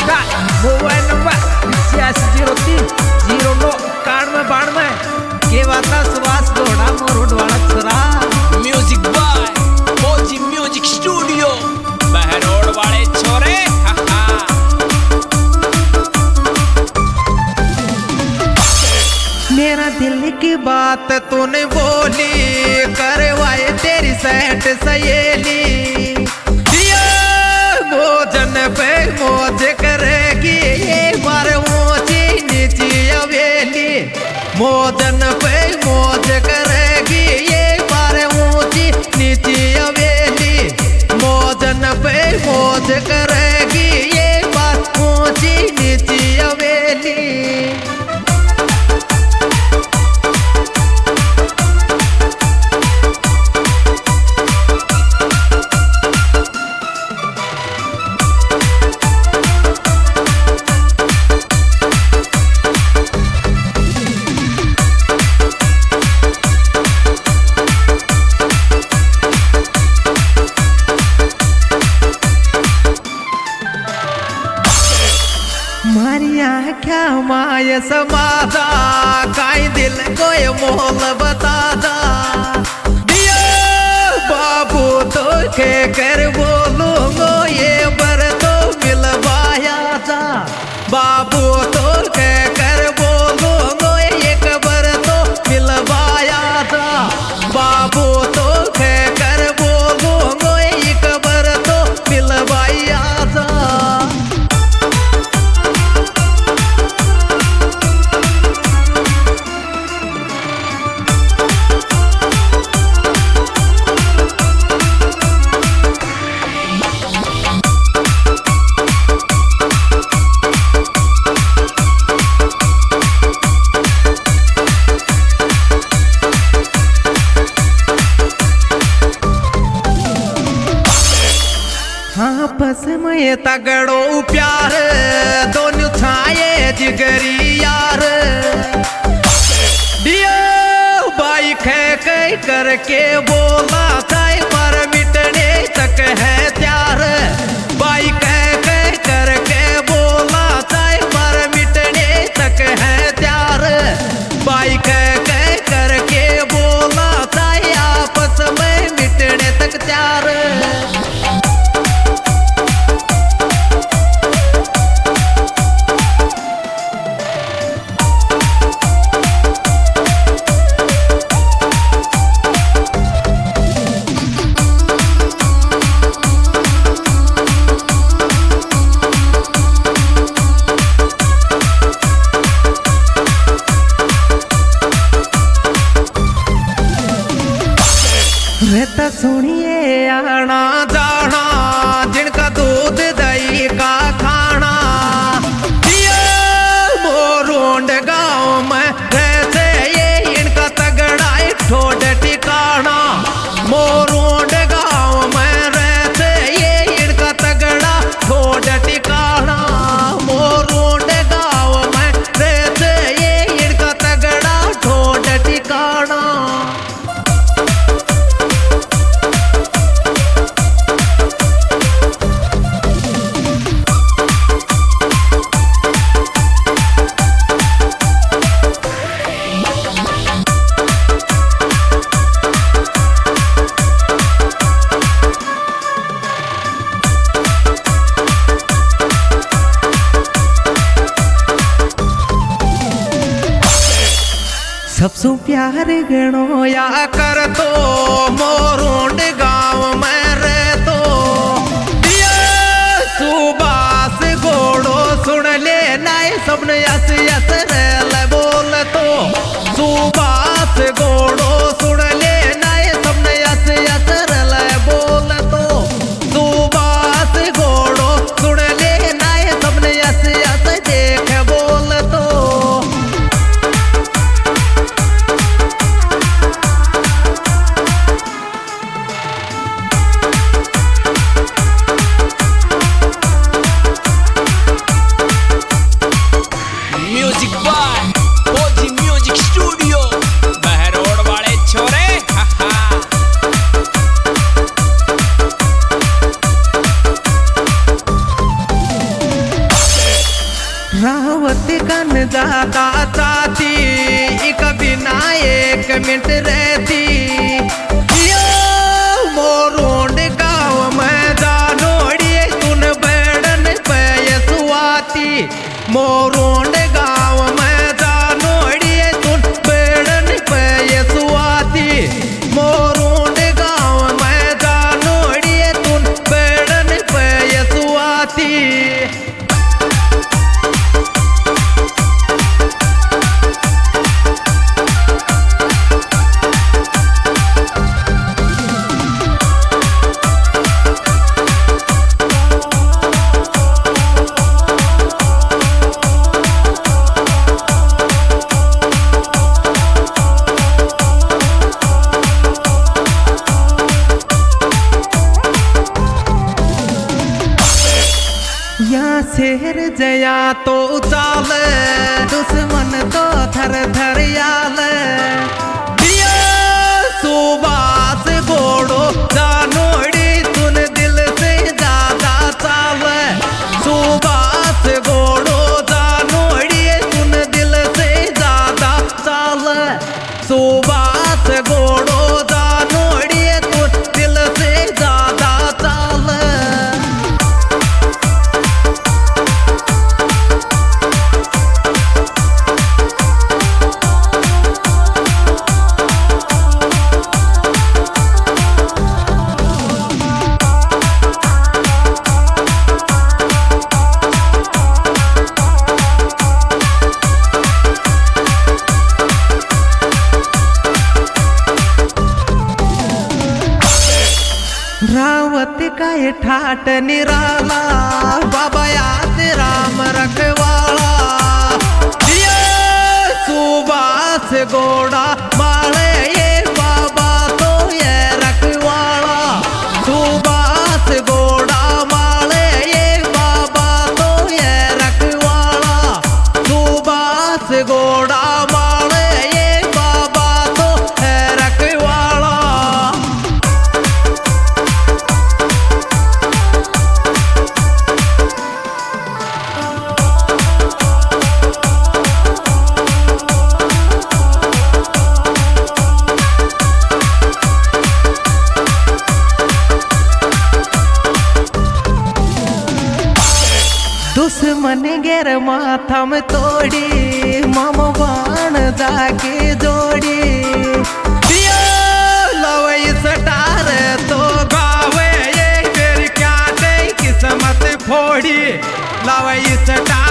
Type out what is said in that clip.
का mobile number 8603 के वाता सुभाष घोड़ा मोरोड वाला छरा। Music by OG music studio Behror वाले छोरे। मेरा दिल की बात तूने बोली, करवाए तेरी सेट सहेली। भोजन पे मौज करेगी ये बार ऊंची नीची हवेली। भोजन पे मौज करेगी ये बार ऊंची नीची हवेली। भोजन पे मौज करेगी ये बार ऊंची नीची हवेली। मारिया क्या माय समादा काई दिल को ये मोल बतादा। बाबू तो के कर बोलूंगो ये बर तो मिलवाया था। बाबू तो के कर बोलूंगो एक बर तो मिलवाया था। बाबू तो के कर बोलूंगो एक बर तो मिलवाया था। आपस में तगड़ो प्यार दोनों छाए जिगरी यार। बाई कह करके बोला था पर मिटने तक है त्यार। बाई कह करके बोला था पर मिटने तक है त्यार। बाई कह करके बोला था आपस में मिटने तक त्यार। रहता सुनिए आना जाना जिनका दूध दही का खाना। मोरोंड गाँव में रहते ये इनका तगड़ा ठोड ठिकाना। मोरोंड गाँव में रहते ये इनका तगड़ा ठोड ठिकाना। मोरोंड गाँव में रहते ये इनका तगड़ा ठोड ठिकाना। सबसे प्यार गणो या कर तो मोरोंड गाँव में रह तो। सुबास घोड़ो सुन ले नाय सबने यस यस रेल बोल तो। सुबास घोड़ो सुन ले नाय सबने यस यस रेल बोल तो। सुबास घोड़ो सुन ले नाय सबने यस यस देख बोल तो। म्यूजिक बाय फिट रहती। यो मोरोंड गाँव में जानोड़ी तुन बेड़न पे सुआती। मोरोंड गाँव में जानोड़ी तुन बेड़न पे सुआती। मोरोंड गाँव में जानोड़ी तुन बेड़न पे सुआती। या शेर जया तो चाल दुश्मन तो थर थर आल। सुबास घोड़ो जानोड़ी तुन दिल से ज्यादा चाल। सुबास घोड़ो जानोड़ी तुन दिल से ज्यादा चाल। सुबास घोड़ो जानोड़ी तुन दिल से ज्यादा चाल। रावत का ये ठाट निराला बाबा याद राम रखवाला। ये सुबास घोड़ा माले ये बाबा तो ये रखवाला। सुबास घोड़ा माले ये बाबा तो ये रखवाला। सुबास घोड़ा माले ये बाबा तो है रखवाला। दुश्मन गेर माथा में तोड़ी मम बाण जाके जोड़ी। लवई सटार तो गावे ये फिर क्या दे किस्मत फोड़ी। लवई सटार